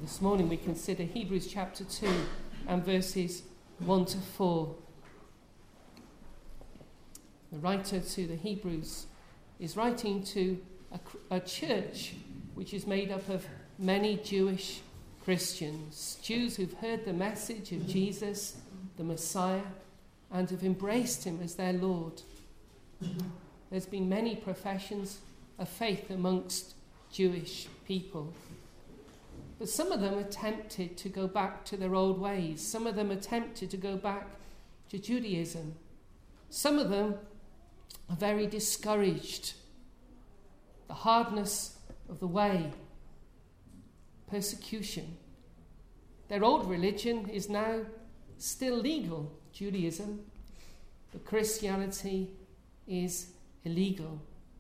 This morning we consider Hebrews chapter 2 and verses 1 to 4. The writer to the Hebrews is writing to a church which is made up of many Jewish Christians, Jews who've heard the message of Jesus, the Messiah, and have embraced him as their Lord. There's been many professions of faith amongst Jewish people. But some of them are tempted to go back to their old ways. Some of them are tempted to go back to Judaism. Some of them are very discouraged. The hardness of the way, persecution. Their old religion is now still legal, Judaism, but Christianity is illegal.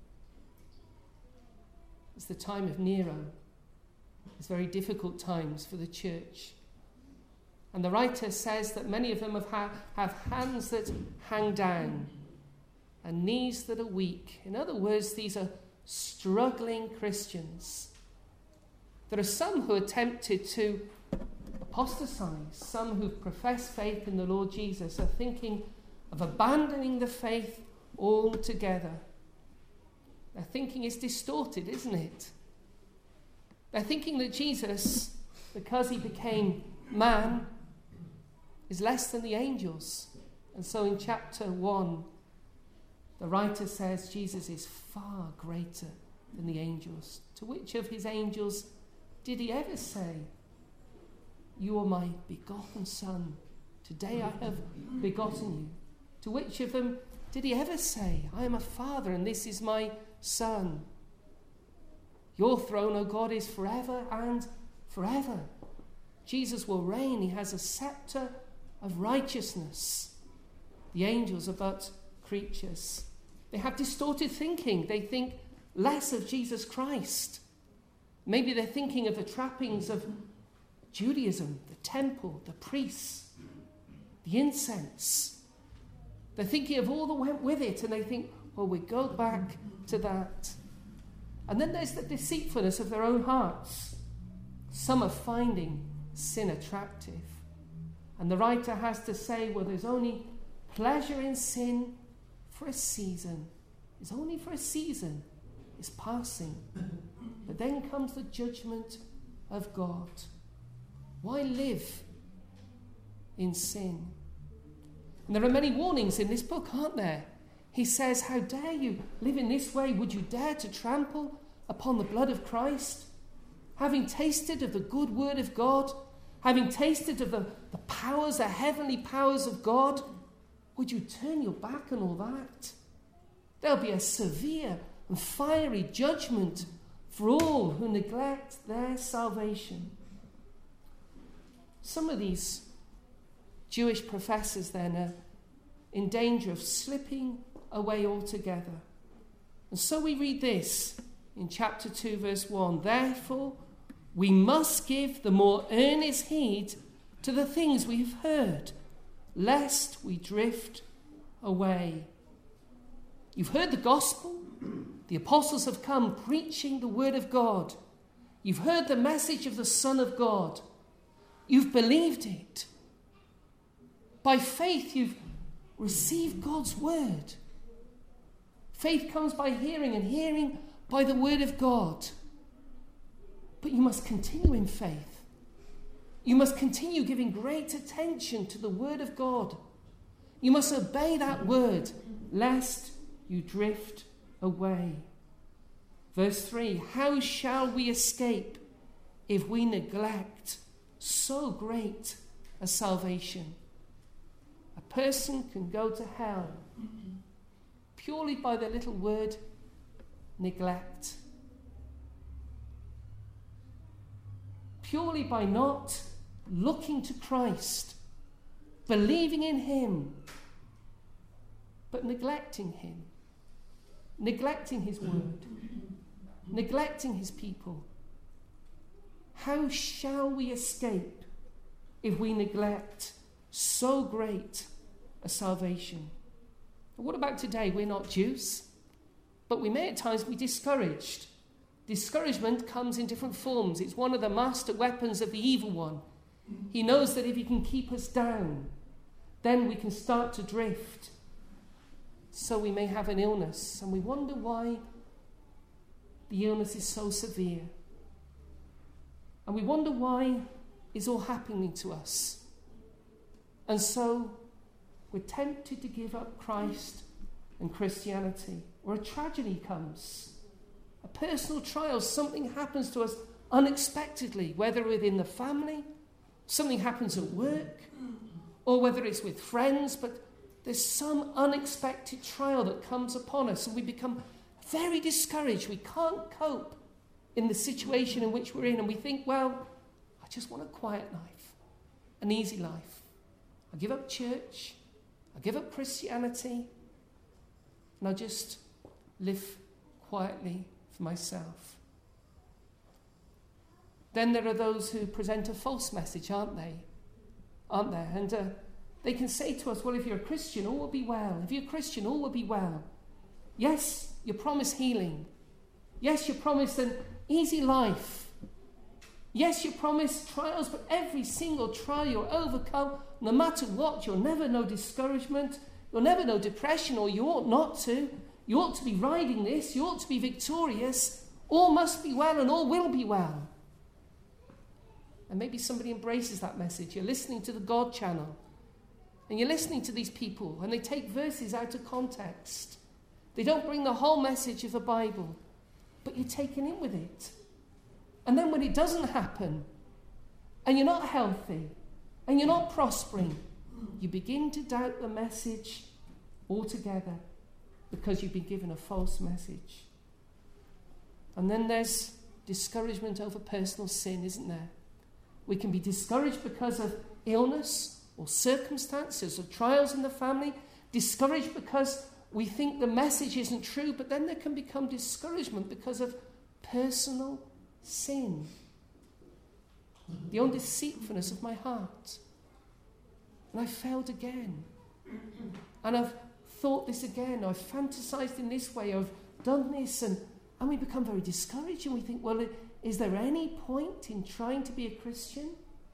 It's the time of Nero. It's very difficult times for the church. And the writer says that many of them have hands that hang down and knees that are weak. In other words, these are struggling Christians. There are some who are tempted to apostatize. Some who profess faith in the Lord Jesus are thinking of abandoning the faith altogether. Their thinking is distorted, isn't it? They're thinking that Jesus, because he became man, is less than the angels. And so in chapter 1, the writer says Jesus is far greater than the angels. To which of his angels did he ever say, "You are my begotten son. Today I have begotten you"? To which of them did he ever say, "I am a father and this is my son"? Your throne, O God, is forever and forever. Jesus will reign. He has a scepter of righteousness. The angels are but creatures. They have distorted thinking. They think less of Jesus Christ. Maybe they're thinking of the trappings of Judaism, the temple, the priests, the incense. They're thinking of all that went with it, and they think, well, we go back to that. And then there's the deceitfulness of their own hearts. Some are finding sin attractive. And the writer has to say, well, there's only pleasure in sin for a season. It's only for a season. It's passing. But then comes the judgment of God. Why live in sin? And there are many warnings in this book, aren't there? He says, how dare you live in this way? Would you dare to trample upon the blood of Christ? Having tasted of the good word of God, having tasted of the powers, the heavenly powers of God, would you turn your back on all that? There'll be a severe and fiery judgment for all who neglect their salvation. Some of these Jewish professors then are in danger of slipping away altogether. And so we read this in chapter 2, verse 1. Therefore, we must give the more earnest heed to the things we have heard, lest we drift away. You've heard the gospel. The apostles have come preaching the word of God. You've heard the message of the Son of God. You've believed it. By faith, you've received God's word. Faith comes by hearing, and hearing by the word of God. But you must continue in faith. You must continue giving great attention to the word of God. You must obey that word, lest you drift away. Verse 3, how shall we escape if we neglect so great a salvation? A person can go to hell purely by the little word neglect. Purely by not looking to Christ, believing in him, but neglecting him, neglecting his word, neglecting his people. How shall we escape if we neglect so great a salvation? What about today? We're not Jews, but we may at times be discouraged Discouragement comes in different forms. It's one of the master weapons of the evil one. He knows that if he can keep us down, then we can start to drift. So we may have an illness, and we wonder why the illness is so severe. And we wonder why it's all happening to us. And so we're tempted to give up Christ and Christianity. Or a tragedy comes, a personal trial, something happens to us unexpectedly, whether within the family, something happens at work, or whether it's with friends, but there's some unexpected trial that comes upon us and we become very discouraged. We can't cope in the situation in which we're in, and we think, well, I just want a quiet life, an easy life. I give up church, I give up Christianity, and I just live quietly for myself. Then there are those who present a false message, aren't there? And they can say to us, well, if you're a Christian, all will be well. If you're a Christian, all will be well. Yes, you're promised healing. Yes, you're promised an easy life. Yes, you're promised trials, but every single trial you'll overcome, no matter what. You'll never know discouragement. You'll never know depression, or you ought not to. You ought to be riding this. You ought to be victorious. All must be well and all will be well. And maybe somebody embraces that message. You're listening to the God channel, and you're listening to these people, and they take verses out of context. They don't bring the whole message of the Bible, but you're taken in with it. And then when it doesn't happen, and you're not healthy, and you're not prospering, you begin to doubt the message altogether because you've been given a false message. And then there's discouragement over personal sin, isn't there? We can be discouraged because of illness or circumstances or trials in the family, discouraged because we think the message isn't true, but then there can become discouragement because of personal sin. The own deceitfulness of my heart. And I failed again. And I've thought this again. I've fantasized in this way. I've done this. And we become very discouraged. And we think, well, is there any point in trying to be a Christian?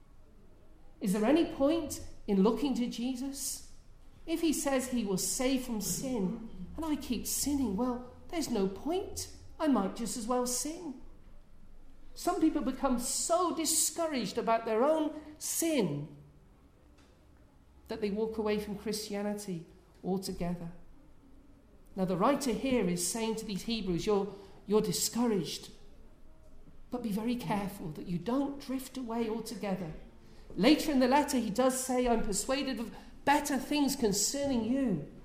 Is there any point in looking to Jesus? If he says he will save from sin, and I keep sinning, well, there's no point. I might just as well sin. Some people become so discouraged about their own sin that they walk away from Christianity altogether. Now, the writer here is saying to these Hebrews, you're discouraged, but be very careful that you don't drift away altogether. Later in the letter, he does say, I'm persuaded of better things concerning you.